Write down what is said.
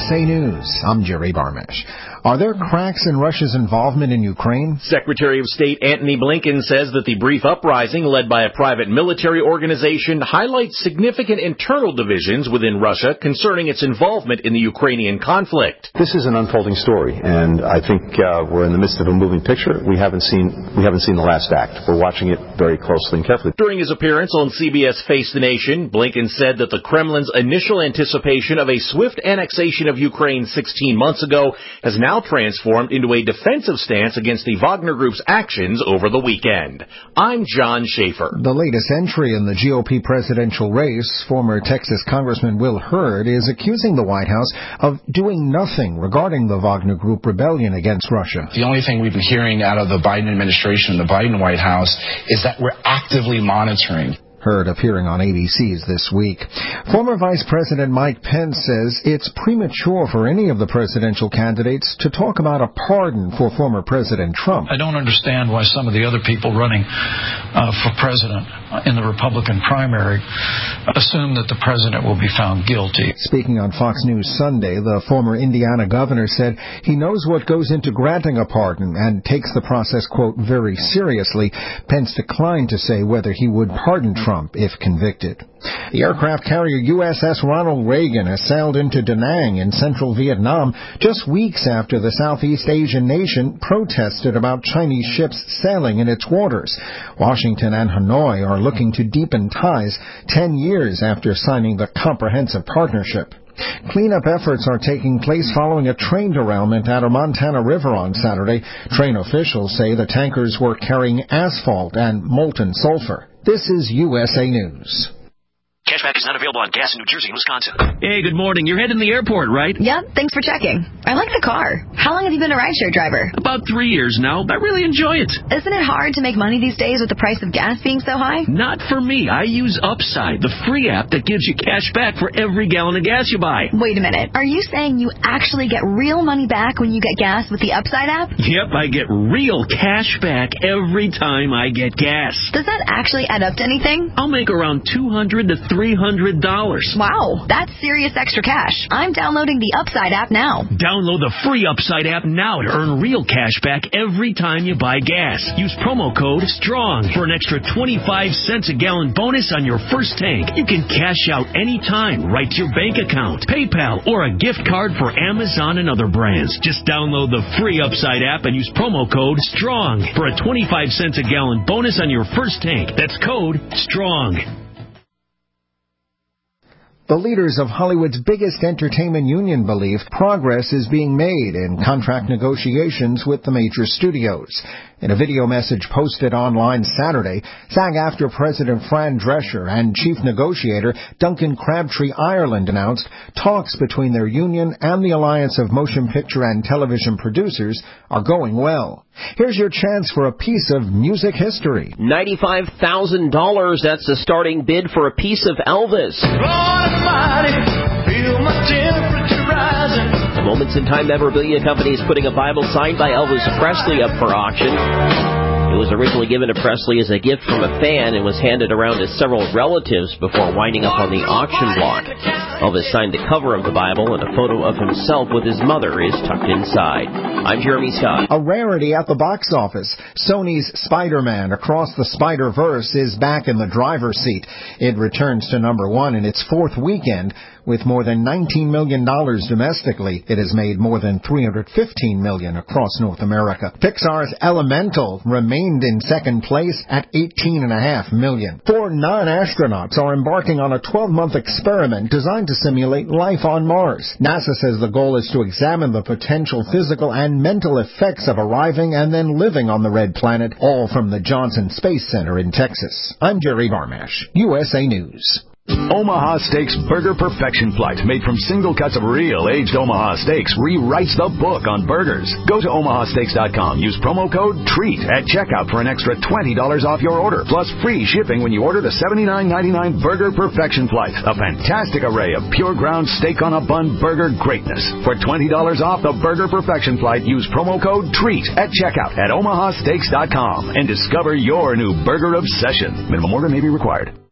USA News, I'm Jerry Barmash. Are there cracks in Russia's involvement in Ukraine? Secretary of State Antony Blinken says that the brief uprising led by a private military organization highlights significant internal divisions within Russia concerning its involvement in the Ukrainian conflict. This is an unfolding story, and I think we're in the midst of a moving picture. We haven't seen the last act. We're watching it very closely and carefully. During his appearance on CBS Face the Nation, Blinken said that the Kremlin's initial anticipation of a swift annexation of Ukraine 16 months ago has now transformed into a defensive stance against the Wagner Group's actions over the weekend. I'm John Schaefer. The latest entry in the GOP presidential race, former Texas Congressman Will Hurd, is accusing the White House of doing nothing regarding the Wagner Group rebellion against Russia. The only thing we've been hearing out of the Biden administration and the Biden White House is that we're actively monitoring. Hurd appearing on ABC's This Week. Former Vice President Mike Pence says it's premature for any of the presidential candidates to talk about a pardon for former President Trump. I don't understand why some of the other people running for president in the Republican primary assume that the president will be found guilty. Speaking on Fox News Sunday, the former Indiana governor said he knows what goes into granting a pardon and takes the process, quote, very seriously. Pence declined to say whether he would pardon Trump if convicted. The aircraft carrier USS Ronald Reagan has sailed into Da Nang in central Vietnam just weeks after the Southeast Asian nation protested about Chinese ships sailing in its waters. Washington and Hanoi are looking to deepen ties 10 years after signing the Comprehensive Partnership. Cleanup efforts are taking place following a train derailment at a Montana river on Saturday. Train officials say the tankers were carrying asphalt and molten sulfur. This is USA News. Cashback is not available on gas in New Jersey and Wisconsin. Hey, good morning. You're heading to the airport, right? Yep, thanks for checking. I like the car. How long have you been a rideshare driver? About 3 years now. I really enjoy it. Isn't it hard to make money these days with the price of gas being so high? Not for me. I use Upside, the free app that gives you cash back for every gallon of gas you buy. Wait a minute. Are you saying you actually get real money back when you get gas with the Upside app? Yep, I get real cash back every time I get gas. Does that actually add up to anything? I'll make around $200 to $300. Wow, that's serious extra cash. I'm downloading the Upside app now. Download the free Upside app now to earn real cash back every time you buy gas. Use promo code STRONG for an extra 25 cents a gallon bonus on your first tank. You can cash out anytime right to your bank account, PayPal, or a gift card for Amazon and other brands. Just download the free Upside app and use promo code STRONG for a 25 cents a gallon bonus on your first tank. That's code STRONG. The leaders of Hollywood's biggest entertainment union believe progress is being made in contract negotiations with the major studios. In a video message posted online Saturday, SAG-AFTRA President Fran Drescher and Chief Negotiator Duncan Crabtree Ireland announced talks between their union and the Alliance of Motion Picture and Television Producers are going well. Here's your chance for a piece of music history. $95,000, that's the starting bid for a piece of Elvis. Feel my temperature rising. The Moments in Time Memorabilia Company is putting a Bible signed by Elvis Presley up for auction. It was originally given to Presley as a gift from a fan and was handed around to several relatives before winding up on the auction block. Elvis signed the cover of the Bible, and a photo of himself with his mother is tucked inside. I'm Jeremy Scott. A rarity at the box office. Sony's Spider-Man Across the Spider-Verse is back in the driver's seat. It returns to number one in its fourth weekend. With more than $19 million domestically, it has made more than $315 million across North America. Pixar's Elemental remained in second place at $18.5 million. 4 non-astronauts are embarking on a 12-month experiment designed to simulate life on Mars. NASA says the goal is to examine the potential physical and mental effects of arriving and then living on the red planet, all from the Johnson Space Center in Texas. I'm Jerry Barmash, USA News. Omaha Steaks Burger Perfection Flight, made from single cuts of real aged Omaha steaks, rewrites the book on burgers. Go to omahasteaks.com. Use promo code TREAT at checkout for an extra $20 off your order, plus free shipping when you order the $79.99 Burger Perfection Flight. A fantastic array of pure ground steak on a bun burger greatness. For $20 off the Burger Perfection Flight, use promo code TREAT at checkout at omahasteaks.com and discover your new burger obsession. Minimum order may be required.